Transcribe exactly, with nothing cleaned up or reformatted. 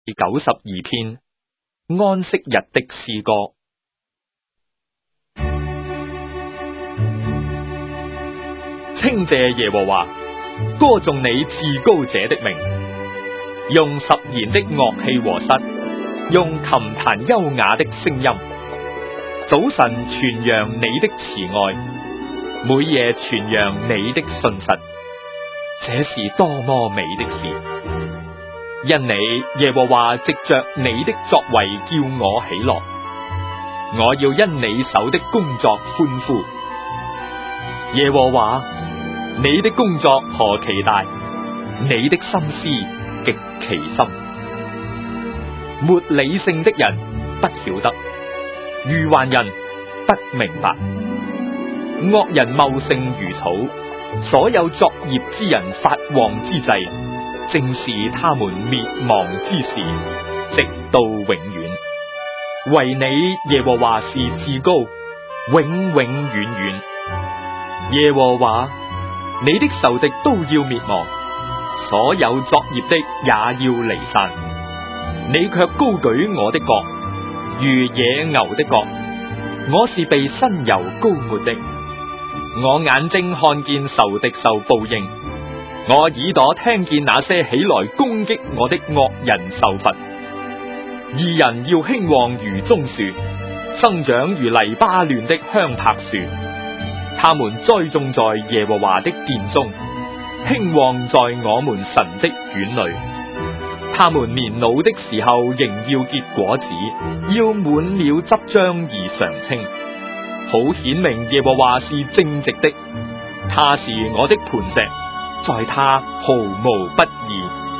第九十二篇安息日的詩歌。稱謝耶和華，歌頌你至高者的名，用十弦的樂器和瑟，用琴彈優雅的聲音。早晨傳揚你的慈愛，每夜傳揚你的信實，這是多麼美的事！因你耶和華藉着你的作為叫我喜樂，我要因你手的工作歡呼。耶和華，你的工作何其大，你的心思極其深。沒理性的人不曉得，愚頑人不明白。惡人茂盛如草，所有作孽之人發旺之際，正是他們滅亡之時，直到永遠。唯你耶和華是至高，永永遠遠。耶和華，你的仇敵都要滅亡，所有作孽的也要離散。你卻高舉我的角，如野牛的角，我是被新油膏抹的。我眼睛看見仇敵受報應，我耳朵聽見那些起來攻擊我的惡人受罰。義人要興旺如棕樹，生長如黎巴嫩的香柏樹。他們栽種在耶和華的殿中，興旺在我們神的院裏。他們年老的時候仍要結果子，要滿了汁漿而常青，好顯明耶和華是正直的。他是我的磐石，在他毫無不義。